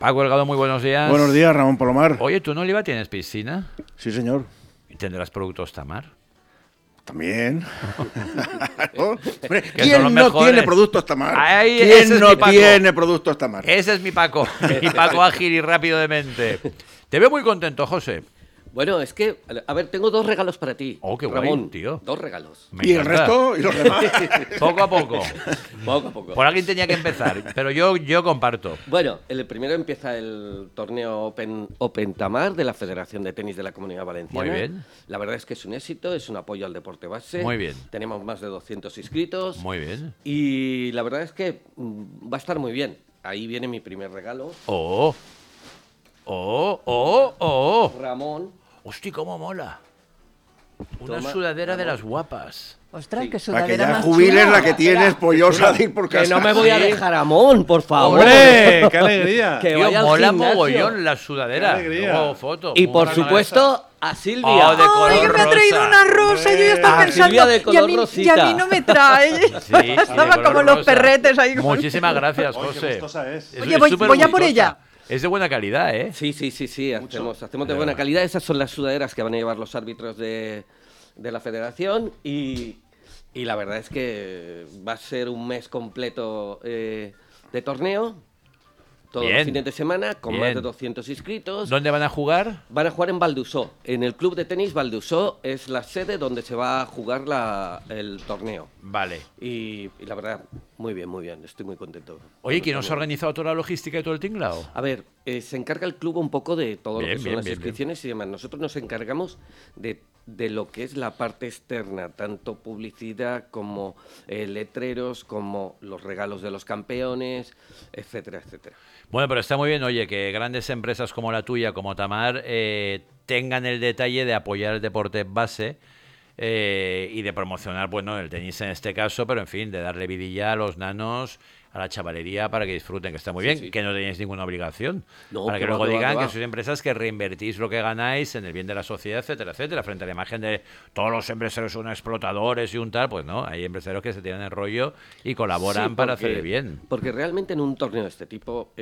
Paco Delgado, muy buenos días. Buenos días, Ramón Palomar. Oye, ¿tú en Oliva tienes piscina? Sí, señor. ¿Y tendrás productos Tamar? También. Hombre, Que son ¿quién los no mejores. tiene productos Tamar? Ay, ese ¿Quién es no mi Paco. tiene productos Tamar? Ese es mi Paco. Mi Paco ágil y rápido de mente. Te veo muy contento, José. Bueno, es que, a ver, tengo 2 regalos para ti. Oh, qué guay, Ramón, tío. 2 regalos. Me ¿Y el encanta. resto? ¿Y los demás? Poco a poco. Poco a poco. Por alguien tenía que empezar, pero yo comparto. Bueno, el primero empieza el torneo Open Tamar de la Federación de Tenis de la Comunidad Valenciana. Muy bien. La verdad es que es un éxito, es un apoyo al deporte base. Muy bien. Tenemos más de 200 inscritos. Muy bien. Y la verdad es que va a estar muy bien. Ahí viene mi primer regalo. Oh. Oh. Ramón. Hostia, cómo mola. Una Toma, sudadera de Ramón. las guapas. Ostras, Sí. qué Para que sudadera ya más jubiles chula. la que tienes pollosa de ir por Que casa. no me voy a dejar Amón, por favor. ¡Hombre! ¡Qué alegría! Que Tío, vaya al mola gimnasio. mogollón la sudadera. Qué alegría. Luego foto. Y Muy por buena supuesto, a Silvia. Oh, de color Ay, que me ha traído rosa. una rosa. Yo ya estaba Ah, pensando. Silvia de y, a color mí, y rosita. a mí no me trae. Sí, y de Estaba color como los rosa. perretes ahí. Muchísimas gracias, Oye, qué José. gustosa es. Oye, voy súper a por gustosa. ella. Es de buena calidad, ¿eh? Sí, hacemos de buena calidad. Esas son las sudaderas que van a llevar los árbitros de la federación y la verdad es que va a ser un mes completo de torneo, todos Bien. los fines de semana, con Bien. más de 200 inscritos. ¿Dónde van a jugar? Van a jugar en Valdusó, en el club de tenis Valdusó, es la sede donde se va a jugar el torneo. Vale. Y la verdad, muy bien, estoy muy contento. Oye, ¿quién nos ha organizado toda la logística y todo el tinglao? A ver, se encarga el club un poco de todo Bien, lo que son bien, las bien, inscripciones y demás. Nosotros nos encargamos de lo que es la parte externa, tanto publicidad como letreros, como los regalos de los campeones, etcétera, etcétera. Bueno, pero está muy bien, oye, que grandes empresas como la tuya, como Tamar, tengan el detalle de apoyar el deporte base y de promocionar, bueno, el tenis en este caso, pero en fin, de darle vidilla a los nanos, a la chavalería para que disfruten, que está muy bien, sí. que no tenéis ninguna obligación. No, para que que va, luego que va, digan que que va. sois empresas que reinvertís lo que ganáis en el bien de la sociedad, etcétera, etcétera, frente a la imagen de todos los empresarios son explotadores y un tal, pues no, hay empresarios que se tiran el rollo y colaboran Sí, para porque- hacer el bien. Porque realmente en un torneo de este tipo,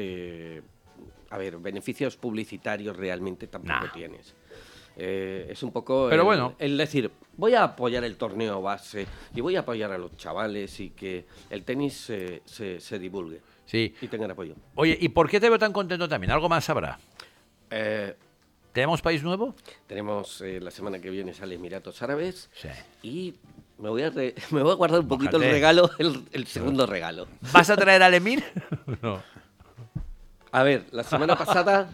a ver, beneficios publicitarios realmente tampoco Nah. tienes. Es un poco Pero bueno. el decir, voy a apoyar el torneo base y voy a apoyar a los chavales y que el tenis se divulgue Sí. y tengan apoyo. Oye, ¿y por qué te veo tan contento también? ¿Algo más habrá? Eh, ¿Tenemos país nuevo? tenemos la semana que viene sale Emiratos Árabes Sí. y me voy a guardar un poquito Mójate. el regalo, el segundo regalo. ¿Vas a traer al Emir? No. A ver, la semana pasada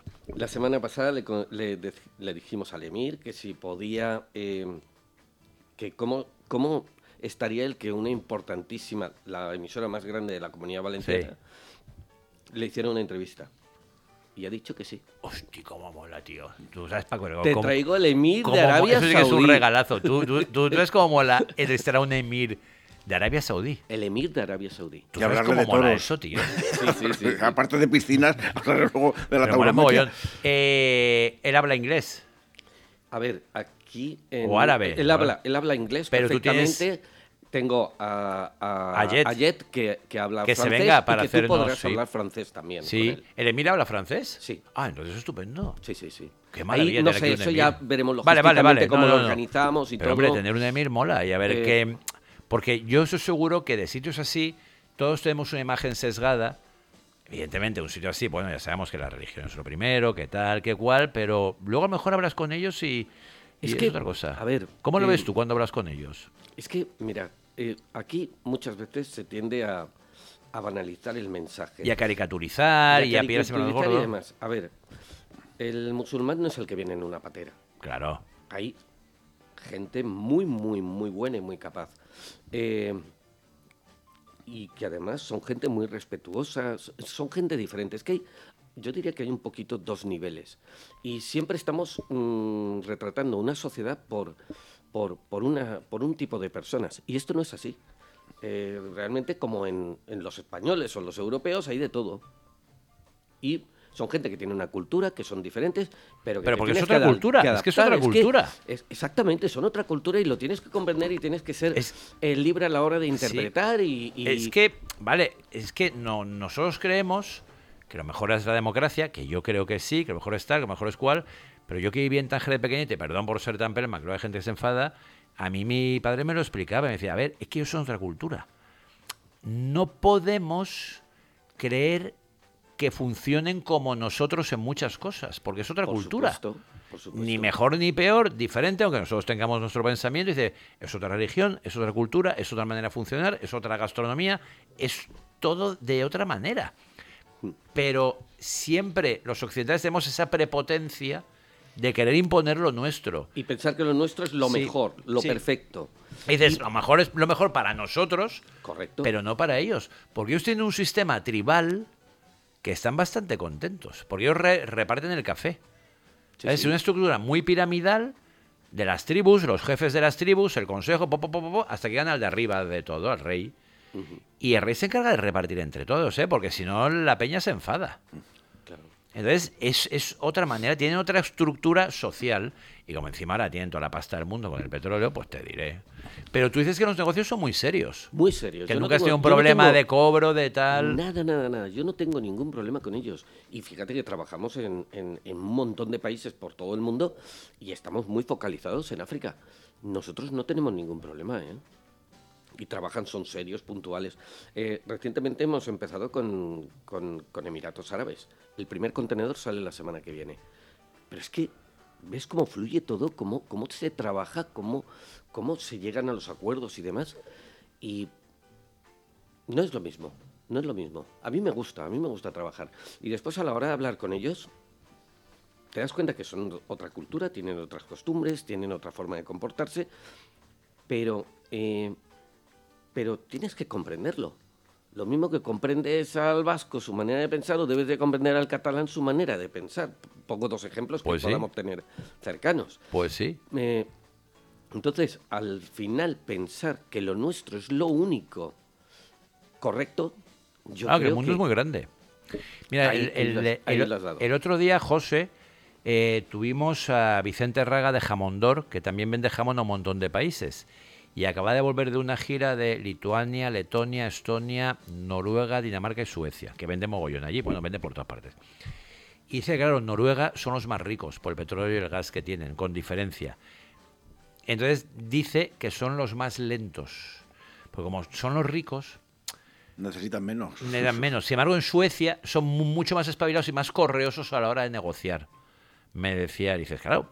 le dijimos al Emir que si podía, que cómo estaría el que una importantísima, la emisora más grande de la Comunidad Valenciana, le hiciera una entrevista. Y ha dicho que sí. Hostia, cómo mola, tío. Tú sabes, Paco, Te cómo- traigo el Emir cómo de mo- Arabia Eso sí que es un Saudí. regalazo. Tú sabes cómo mola entrevistar a un Emir de Arabia Saudí. El Emir de Arabia Saudí. ¿Tú Y sabes hablarle cómo de mola toros. eso, tío? Sí. Aparte de piscinas, hablar luego de la Pero mola tauromaquia. mogollón. Él habla inglés. A ver, aquí... O árabe, Él ¿no? habla inglés Pero tú perfectamente. Tengo a Jet que habla Que se francés venga para y que tú hacernos, podrás sí. hablar francés también. Sí. con él. ¿El Emir habla francés? Sí. Ah, entonces es estupendo. Sí. Qué maravilla Ahí, no tener sé, aquí un eso emir. ya veremos Vale, logísticamente cómo no, lo no. organizamos y Pero, todo. hombre, tener un emir mola y a ver qué... Porque yo estoy seguro que de sitios así todos tenemos una imagen sesgada. Evidentemente, un sitio así, bueno, ya sabemos que la religión es lo primero, que tal, que cual, pero luego a lo mejor hablas con ellos y Es es que, otra cosa. a ver, ¿Cómo lo ves tú cuando hablas con ellos? Es que, mira, aquí muchas veces se tiende a banalizar el mensaje. Y a caricaturizar y a pillarse con los caricaturizar y gordos. demás. A ver, el musulmán no es el que viene en una patera. Claro. Hay gente muy buena y muy capaz. Y que además son gente muy respetuosa, son gente diferente. Es que yo diría que hay un poquito 2 niveles. Y siempre estamos retratando una sociedad por un tipo de personas. Y esto no es así. Realmente como en los españoles o en los europeos hay de todo. Y son gente que tiene una cultura, que son diferentes, pero que Pero te porque es tienes otra que cultura, que es que es adaptar. otra cultura. Exactamente, son otra cultura y lo tienes que comprender y tienes que ser Es- libre a la hora de interpretar y... Es que, vale, es que no, nosotros creemos que lo mejor es la democracia, que yo creo que sí, que lo mejor es tal, que lo mejor es cual, pero yo que viví en Tánger de pequeñito, y perdón por ser tan pelma, que luego hay gente que se enfada, a mí mi padre me lo explicaba, me decía, a ver, es que ellos son otra cultura. No podemos creer que funcionen como nosotros en muchas cosas, porque es otra cultura. Por supuesto. Ni mejor ni peor, diferente, aunque nosotros tengamos nuestro pensamiento. Dice, es otra religión, es otra cultura, es otra manera de funcionar, es otra gastronomía, es todo de otra manera. Pero siempre los occidentales tenemos esa prepotencia de querer imponer lo nuestro. Y pensar que lo nuestro es lo Sí, mejor, lo sí. perfecto. Y dices, lo mejor es lo mejor para nosotros, Correcto. pero no para ellos. Porque ellos tienen un sistema tribal que están bastante contentos. Porque ellos reparten el café. Sí, Es sí. una estructura muy piramidal de las tribus, los jefes de las tribus, el consejo, hasta que llegan al de arriba de todo, al rey. Y el rey se encarga de repartir entre todos, porque si no la peña se enfada. Claro. Entonces es otra manera, tienen otra estructura social. Y como encima ahora tienen toda la pasta del mundo con el petróleo, pues te diré. Pero tú dices que los negocios son muy serios. Muy serio. Que Yo no nunca has tenido tengo- un yo no problema tengo de cobro, de tal. Nada. Yo no tengo ningún problema con ellos. Y fíjate que trabajamos en un montón de países por todo el mundo y estamos muy focalizados en África. Nosotros no tenemos ningún problema, ¿eh? Y trabajan, son serios, puntuales. Recientemente hemos empezado con Emiratos Árabes. El primer contenedor sale la semana que viene. Pero es que ves cómo fluye todo, cómo se trabaja, cómo se llegan a los acuerdos y demás. Y no es lo mismo, no es lo mismo. A mí me gusta trabajar. Y después a la hora de hablar con ellos, te das cuenta que son otra cultura, tienen otras costumbres, tienen otra forma de comportarse, pero tienes que comprenderlo. Lo mismo que comprendes al vasco su manera de pensar, o debes de comprender al catalán su manera de pensar. Pongo dos ejemplos que Pues sí. podamos tener cercanos. Pues sí. Entonces, al final, pensar que lo nuestro es lo único correcto, yo Que el creo mundo que es muy grande. Mira, ahí lo has dado. el otro día, José, tuvimos a Vicente Raga de Jamondor, que también vende jamón a un montón de países. Y acaba de volver de una gira de Lituania, Letonia, Estonia, Noruega, Dinamarca y Suecia, que vende mogollón allí. Bueno, vende por todas partes. Y dice, claro, Noruega son los más ricos por el petróleo y el gas que tienen, con diferencia. Entonces dice que son los más lentos. Porque como son los ricos, Necesitan menos. le dan menos. Sin embargo, en Suecia son mucho más espabilados y más correosos a la hora de negociar. Me decía, dices, claro,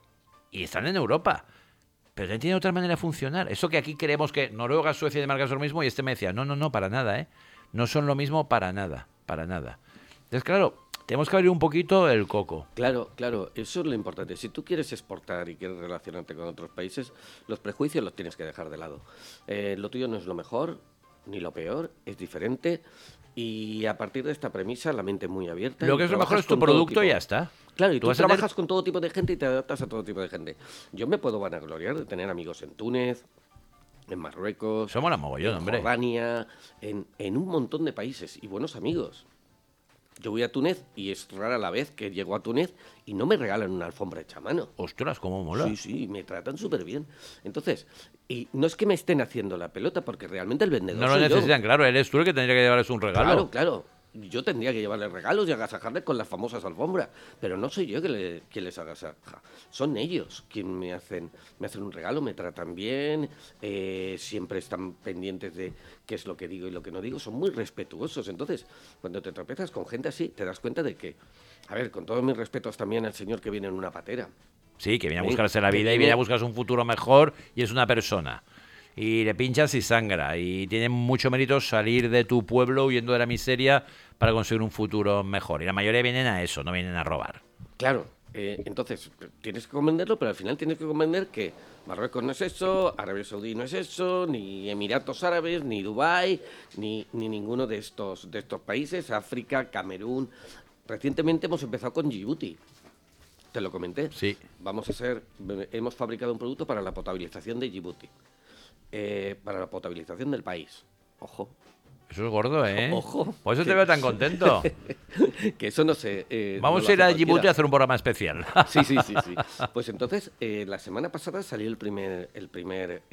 y están en Europa, pero también tienen otra manera de funcionar. Eso que aquí creemos que Noruega, Suecia y Dinamarca son lo mismo, y este me decía, no, para nada, ¿eh? No son lo mismo para nada. Entonces, claro, tenemos que abrir un poquito el coco. Claro, eso es lo importante. Si tú quieres exportar y quieres relacionarte con otros países, los prejuicios los tienes que dejar de lado. Lo tuyo no es lo mejor ni lo peor, es diferente. Y a partir de esta premisa, la mente muy abierta. Lo y que es lo mejor trabajas es tu con todo producto tipo. y ya está. Claro, y tú vas a tener- trabajas con todo tipo de gente y te adaptas a todo tipo de gente. Yo me puedo vanagloriar de tener amigos en Túnez, en Marruecos, Eso mola mogollón, en hombre. Jordania, en un montón de países y buenos amigos. Yo voy a Túnez y es rara la vez que llego a Túnez y no me regalan una alfombra hecha a mano. Ostras, cómo mola. Sí, me tratan súper bien. Entonces, y no es que me estén haciendo la pelota, porque realmente el vendedor No lo soy yo. necesitan, claro, eres tú el que tendría que llevarles un regalo. Claro. Yo tendría que llevarles regalos y agasajarles con las famosas alfombras, pero no soy yo quien les agasaja. Son ellos quienes me hacen un regalo, me tratan bien, siempre están pendientes de qué es lo que digo y lo que no digo, son muy respetuosos. Entonces, cuando te tropezas con gente así, te das cuenta de que, a ver, con todos mis respetos también al señor que viene en una patera. Sí, que viene a Sí, buscarse la que vida y tiene- viene a buscarse un futuro mejor y es una persona. Y le pinchas y sangra. Y tiene mucho mérito salir de tu pueblo huyendo de la miseria para conseguir un futuro mejor. Y la mayoría vienen a eso, no vienen a robar. Claro, entonces tienes que comprenderlo, pero al final tienes que comprender que Marruecos no es eso, Arabia Saudí no es eso, ni Emiratos Árabes, ni Dubái, ni ninguno de estos países, África, Camerún. Recientemente hemos empezado con Djibouti. Te lo comenté. Sí. Hemos fabricado un producto para la potabilización de Djibouti. Para la potabilización del país. Ojo. Eso es gordo, ¿eh? Ojo. Por eso te veo tan contento. Que eso no sé. Vamos no a ir lo a hace Djibouti cualquiera. a hacer un programa especial. Sí. Pues entonces, la semana pasada salió el primer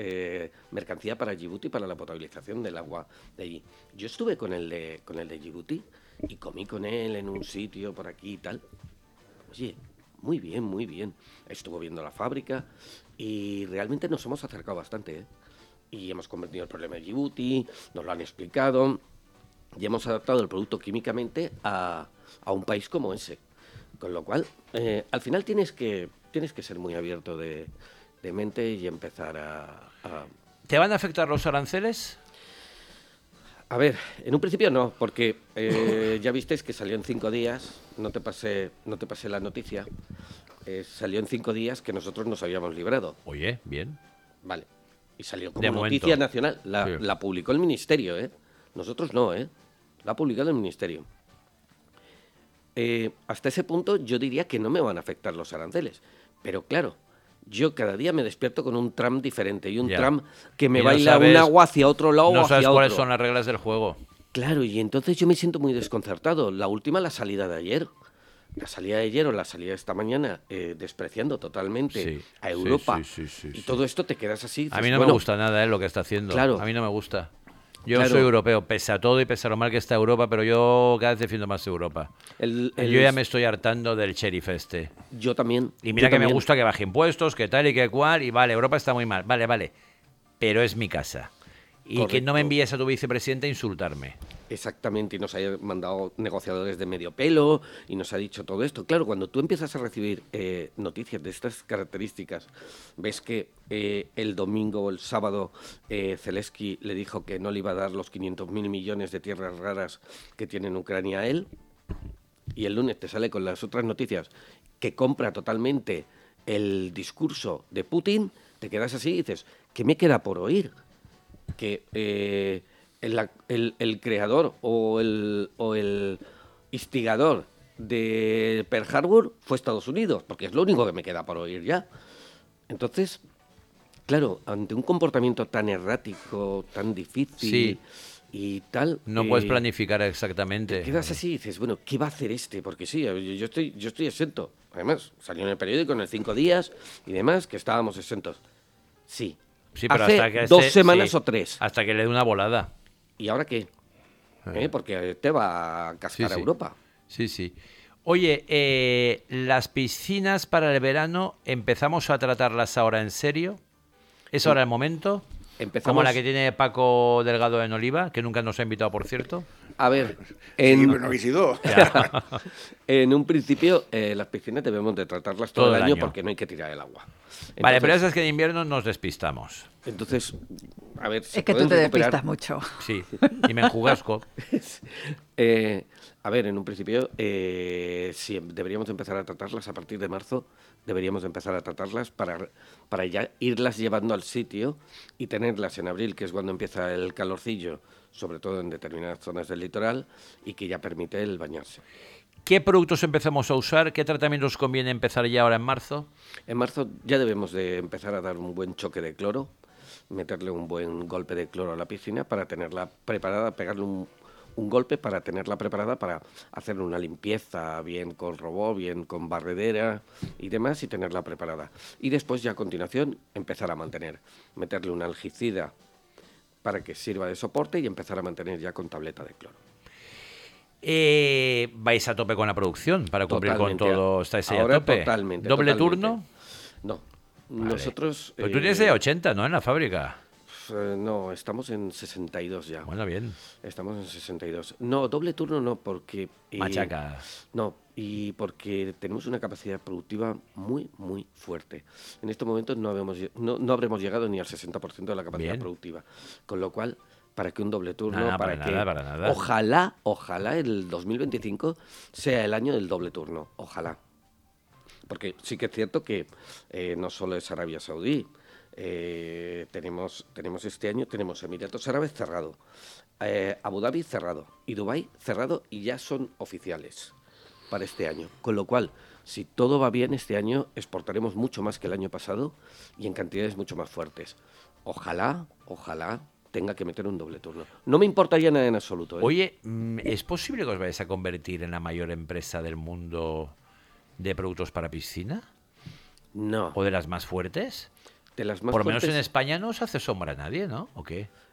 mercancía para Djibouti, para la potabilización del agua de allí. Yo estuve con el de Djibouti y comí con él en un sitio por aquí y tal. Oye, muy bien, muy bien. Estuvo viendo la fábrica y realmente nos hemos acercado bastante, ¿eh? Y hemos convertido el problema de Djibouti, nos lo han explicado y hemos adaptado el producto químicamente a un país como ese. Con lo cual, al final tienes que ser muy abierto de mente y empezar a... ¿Te van a afectar los aranceles? A ver, en un principio no, porque ya visteis que salió en 5 días, no te pasé la noticia, salió en 5 días que nosotros nos habíamos librado. Oye, bien. Vale. Y salió como De noticia momento. nacional. Sí. La publicó el Ministerio, ¿eh? Nosotros no, ¿eh? La ha publicado el Ministerio. Hasta ese punto yo diría que no me van a afectar los aranceles. Pero claro, yo cada día me despierto con un Trump diferente y un Ya. Trump que me Y no baila sabes- un agua hacia otro lado o No hacia sabes cuáles otro. son las reglas del juego. Claro, y entonces yo me siento muy desconcertado. La última, la salida de ayer. La salida de ayer o la salida de esta mañana, despreciando totalmente Sí, a sí, Europa. sí, Y todo esto te quedas así. A dices, mí no me bueno, gusta nada lo que está haciendo. Claro. A mí no me gusta. Yo Claro. soy europeo, pese a todo y pese a lo mal que está Europa, pero yo cada vez defiendo más Europa. Yo ya me estoy hartando del sheriff este. Yo también. Y mira yo que me también. gusta que baje impuestos, que tal y que cual, y vale, Europa está muy mal. Vale. Pero es mi casa. Y que Correcto. no me envíes a tu vicepresidente a insultarme. Exactamente, y nos ha mandado negociadores de medio pelo y nos ha dicho todo esto. Claro, cuando tú empiezas a recibir noticias de estas características, ves que el domingo o el sábado Zelensky le dijo que no le iba a dar los 500.000 millones de tierras raras que tiene en Ucrania a él, y el lunes te sale con las otras noticias que compra totalmente el discurso de Putin, te quedas así y dices, ¿qué me queda por oír? Que el creador o el instigador de Pearl Harbor fue Estados Unidos, porque es lo único que me queda por oír ya. Entonces, claro, ante un comportamiento tan errático, tan difícil Sí. y tal... No puedes planificar exactamente. Te quedas así y dices, bueno, ¿qué va a hacer este? Porque sí, yo estoy exento. Además, salió en el periódico en el 5 días y demás que estábamos exentos. Sí. Sí, pero Hace hasta que 2 esté- semanas sí, o 3. Hasta que le dé una volada. ¿Y ahora qué? Porque te va a cascar Sí, a sí. Europa. Sí. Oye, las piscinas para el verano, ¿empezamos a tratarlas ahora en serio? ¿Es ahora el momento? Empezamos... Como la que tiene Paco Delgado en Oliva, que nunca nos ha invitado, por cierto. A ver, Sí, pero en, no habéis ido. en un principio las piscinas debemos de tratarlas todo, el año porque no hay que tirar el agua. Vale, pero Entonces- es que en invierno nos despistamos. Entonces, a ver, ¿se Es que tú pueden te recuperar? despistas mucho. Sí, y me enjugasco. A ver, en un principio, sí, deberíamos empezar a tratarlas a partir de marzo. Deberíamos empezar a tratarlas para ya irlas llevando al sitio y tenerlas en abril, que es cuando empieza el calorcillo, sobre todo en determinadas zonas del litoral, y que ya permite el bañarse. ¿Qué productos empezamos a usar? ¿Qué tratamientos conviene empezar ya ahora en marzo? En marzo ya debemos de empezar a dar un buen choque de cloro, meterle un buen golpe de cloro a la piscina para tenerla preparada, pegarle un golpe para tenerla preparada para hacer una limpieza bien con robot, bien con barredera y demás y tenerla preparada. Y después ya a continuación empezar a mantener, meterle un algicida para que sirva de soporte y empezar a mantener ya con tableta de cloro. ¿Vais a tope con la producción para cumplir Totalmente. con todo? ¿Estáis ahí a Ahora tope? totalmente. ¿Doble totalmente. turno? No. Vale. Nosotros... Pero tú tienes de 80, ¿no? En la fábrica. no, estamos en 62 ya. Bueno, bien. Estamos en 62. No, doble turno no, porque... Machaca. No, y porque tenemos una capacidad productiva muy, muy fuerte. En estos momentos no habremos llegado ni al 60% de la capacidad Bien. productiva. Con lo cual, para que un doble turno, Nada, para que... para nada. Ojalá el 2025 sea el año del doble turno. Ojalá. Porque sí que es cierto que no solo es Arabia Saudí. Tenemos este año, tenemos Emiratos Árabes cerrado, Abu Dhabi cerrado y Dubái cerrado y ya son oficiales para este año. Con lo cual, si todo va bien este año, exportaremos mucho más que el año pasado y en cantidades mucho más fuertes. Ojalá tenga que meter un doble turno. No me importaría nada en absoluto. Oye, ¿es posible que os vayáis a convertir en la mayor empresa del mundo de productos para piscina? No. ¿O de las más fuertes? De las más Por lo menos en fuertes- España no os hace sombra a nadie, ¿no? ¿O qué?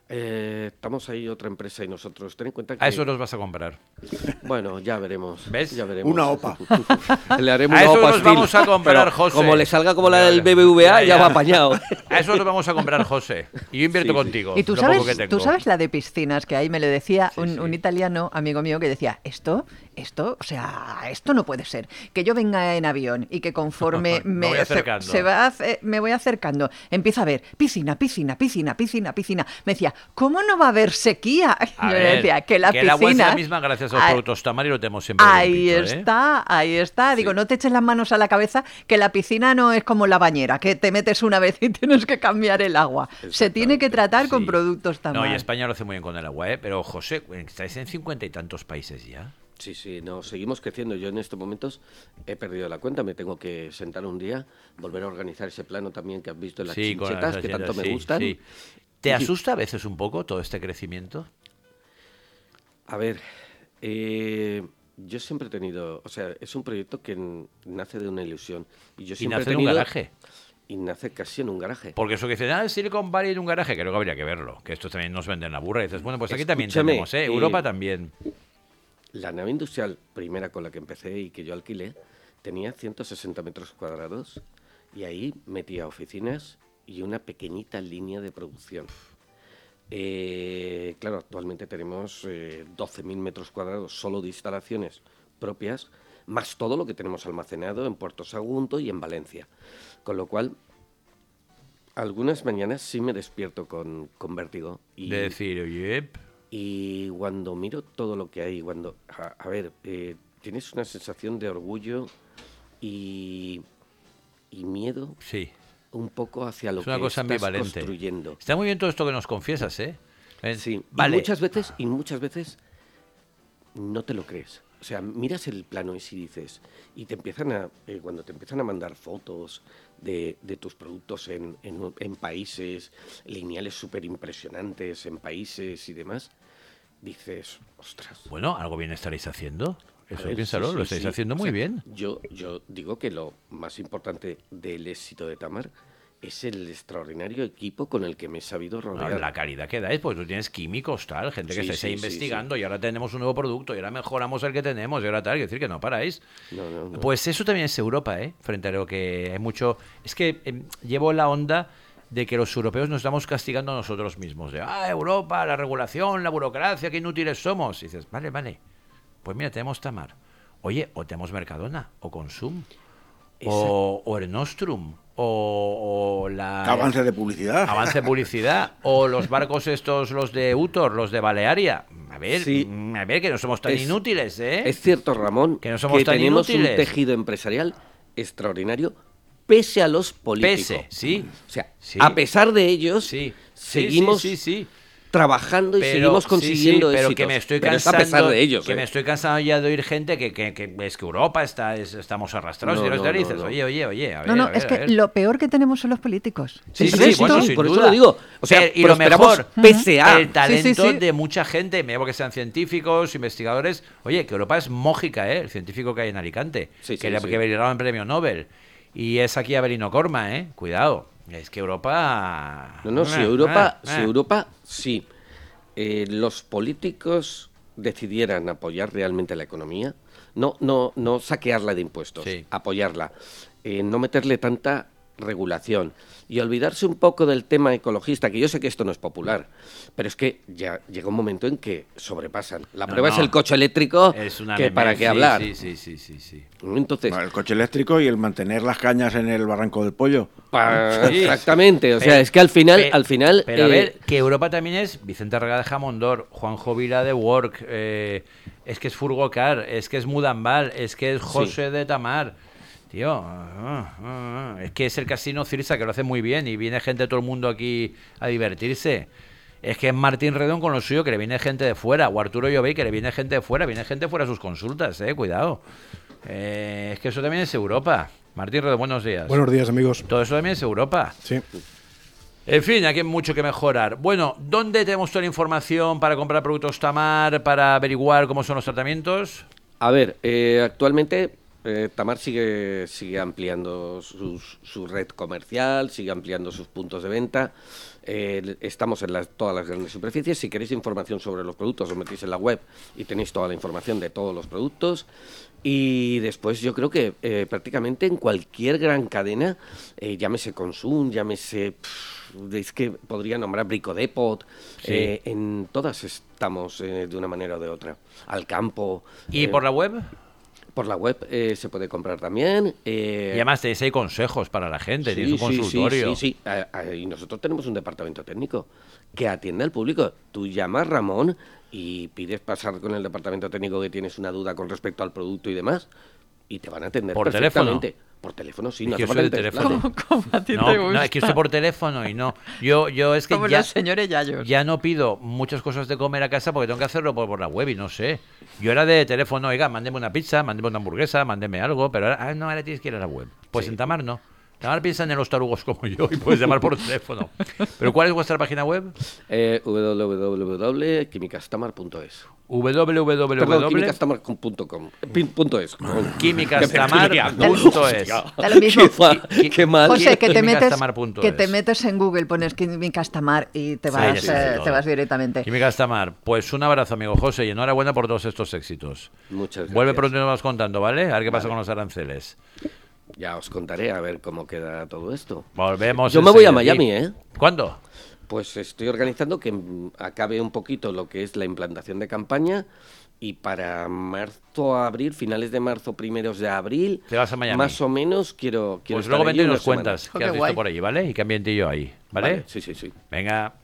Estamos ahí otra empresa y nosotros. Ten en cuenta que... A eso los vas a comprar. Bueno, ya veremos. ¿Ves? Ya veremos. Una OPA. Le haremos A una eso OPA los Steel, vamos a comprar, pero José. como le salga como la del Ya, BBVA, ya ya. va apañado. A eso los vamos a comprar, José. Y yo invierto Sí, sí. contigo. Y tú lo poco que sabes, tengo. tú sabes la de piscinas, que ahí me lo decía Sí, un, sí. un italiano, amigo mío, que decía, esto, o sea, esto no puede ser. Que yo venga en avión y que conforme Me voy acercando. me voy acercando, empiezo a ver piscina, piscina, piscina, piscina, piscina. Me decía, ¿cómo no va a haber sequía? A Yo ver, le decía, que la el agua es piscina... la misma gracias a los Ah, productos Tamar y lo tenemos siempre Ahí limpito, ¿eh? está, ahí está. Digo, Sí. no te eches las manos a la cabeza, que la piscina no es como la bañera, que te metes una vez y tienes que cambiar el agua. Se tiene que tratar con Sí. productos No, y Tamar. España lo hace muy bien con el agua, ¿eh? Pero, José, estáis en 50 y tantos países ya. Sí, no, seguimos creciendo. Yo en estos momentos he perdido la cuenta, me tengo que sentar un día, volver a organizar ese plano también que has visto en las con chinchetas, las que tanto haciendas, me sí, gustan. sí. ¿Te asusta a veces un poco todo este crecimiento? A ver, yo siempre he tenido, o sea, es un proyecto que nace de una ilusión. Y yo Y siempre nace he en un tenido... garaje. Y nace casi en un garaje. Porque eso que dicen, Silicon Valley en un garaje, que luego habría que verlo. Que estos también nos venden la burra. Y dices, bueno, pues aquí también Escúchame, tenemos, ¿eh? Europa también. La nave industrial primera con la que empecé y que yo alquilé tenía 160 metros cuadrados y ahí metía oficinas y una pequeñita línea de producción. Claro, actualmente tenemos 12.000 metros cuadrados solo de instalaciones propias, más todo lo que tenemos almacenado en Puerto Sagunto y en Valencia. Con lo cual, algunas mañanas sí me despierto con vértigo. Y, De decir, oye, y cuando miro todo lo que hay, a ver, tienes una sensación de orgullo y miedo sí. un poco hacia lo Es una que cosa estás ambivalente. construyendo. Está muy bien todo esto que nos confiesas, ¿eh? Sí, Vale. y muchas veces no te lo crees. O sea, miras el plano y si dices, y te empiezan cuando te empiezan a mandar fotos de tus productos en países, lineales súper impresionantes, en países y demás, dices, ostras. Bueno, algo bien estaréis haciendo. A Eso ver, piénsalo, sí, lo sí, estáis sí. haciendo O muy sea, bien. Yo digo que lo más importante del éxito de Tamar es el extraordinario equipo con el que me he sabido No, rodear. la calidad que dais, pues tú tienes químicos, tal, gente que Sí, estáis ahí sí, sí, investigando y ahora tenemos un nuevo producto y ahora mejoramos el que tenemos y ahora tal, quiero decir que no paráis. No. Pues eso también es Europa, ¿eh? Frente a lo que hay mucho... Es que llevo la onda de que los europeos nos estamos castigando a nosotros mismos. De, Europa, la regulación, la burocracia, qué inútiles somos. Y dices, vale. Pues mira, tenemos Tamar. Oye, o tenemos Mercadona, o Consum, o el Nostrum, o la... Avance de publicidad. Avance publicidad. O los barcos estos, los de Utor, los de Balearia. A ver, Sí. que no somos tan Es- inútiles, ¿eh? Es cierto, Ramón, Que no somos tan tenemos inútiles. un tejido empresarial extraordinario pese a los políticos. Pese, sí. O sea, Sí. a pesar de ellos, Sí. seguimos Sí. trabajando y Pero, seguimos consiguiendo pero éxitos. que me estoy Pero es a cansando, pesar de ellos. que me estoy cansando ya de oír gente que es que Europa estamos arrastrados No, y los no, narices. no. Oye, a ver, No, no, a ver, es a que ver. lo peor que tenemos son los políticos. Sí, El sí, resto- bueno, sin por eso duda. lo digo. O sea, Y lo prosperamos mejor, pese a. el talento Sí, sí. de mucha gente, me llevo que sean científicos, investigadores. Oye, que Europa es mógica, ¿eh? El científico que hay en Alicante, Sí, que sí, le sí. que le dieron el premio Nobel. Y es aquí Avelino Corma, ¿eh? Cuidado. Es que Europa... No, si Europa, sí. Los políticos decidieran apoyar realmente la economía, no saquearla de impuestos, Sí. apoyarla, no meterle tanta regulación y olvidarse un poco del tema ecologista, que yo sé que esto no es popular, pero es que ya llega un momento en que sobrepasan. La No, prueba no. es el coche eléctrico, Es una que meme, para qué sí, hablar. Sí. Entonces, Bueno, el coche eléctrico y el mantener las cañas en el barranco del pollo. Sí. exactamente, o sea, Pero- es que al final... Pero a ver, que Europa también es Vicente Regada de Jamondor, Juanjo Vila de Work, es que es Furgocar, es que es Mudambal, es que es José de Tamar. Tío, es que es el Casino Cirsa, que lo hace muy bien y viene gente de todo el mundo aquí a divertirse. Es que es Martín Redón con lo suyo, que le viene gente de fuera, o Arturo Llobey, que le viene gente de fuera, viene gente fuera a sus consultas, cuidado. Es que eso también es Europa. Martín Redón, buenos días. Buenos días, amigos. Todo eso también es Europa. Sí. En fin, aquí hay mucho que mejorar. Bueno, ¿dónde tenemos toda la información para comprar productos Tamar, para averiguar cómo son los tratamientos? A ver, actualmente Tamar sigue ampliando su red comercial, sigue ampliando sus puntos de venta. Estamos en todas las grandes superficies. Si queréis información sobre los productos, os metéis en la web y tenéis toda la información de todos los productos. Y después yo creo que prácticamente en cualquier gran cadena, llámese Consum, llámese... es que podría nombrar Brico Depot, Sí. en todas estamos de una manera o de otra. Al campo. ¿Y por la web? Por la web se puede comprar también. Y además tenéis ahí consejos para la gente, tenéis un consultorio. Sí. Y nosotros tenemos un departamento técnico que atiende al público. Tú llamas, Ramón, y pides pasar con el departamento técnico que tienes una duda con respecto al producto y demás, y te van a atender ¿Por perfectamente. teléfono? Por teléfono, sí. Es No que hace yo soy falta de el teléfono. desplante. ¿Cómo a ti te gusta? No, es que yo estoy por teléfono y no. Yo es que Como ya, los señores Yayos. ya no pido muchas cosas de comer a casa porque tengo que hacerlo por la web y no sé. Yo era de teléfono, oiga, mándeme una pizza, mándeme una hamburguesa, mándeme algo, pero ahora tienes que ir a la web. Pues Sí. en Tamar no. Tamar piensa en los tarugos como yo y puedes llamar por teléfono. ¿Pero cuál es vuestra página web? www.quimicastamar.es. www. quimicastamar.com. .es. Quimicastamar.es. Da lo mismo. Qué mal. José, que te Quimicastamar.es. metes en Google, pones Quimicastamar y te Sí, vas, sí, sí, te vas directamente. Quimicastamar, pues un abrazo, amigo José, y enhorabuena por todos estos éxitos. Muchas gracias. Vuelve pronto y nos vas contando, ¿vale? A ver qué pasa con los aranceles. Ya os contaré a ver cómo queda todo esto. Volvemos. Yo me voy a enseguida. Miami, ¿eh? ¿Cuándo? Pues estoy organizando que acabe un poquito lo que es la implantación de campaña y para marzo, abril, finales de marzo, primeros de abril, Te vas a Miami. más o menos quiero Pues estar luego allí vente y una nos semana. cuentas Oh, qué has qué visto guay. por allí, ¿vale? Y qué ambientillo hay, ¿vale? Sí. Venga.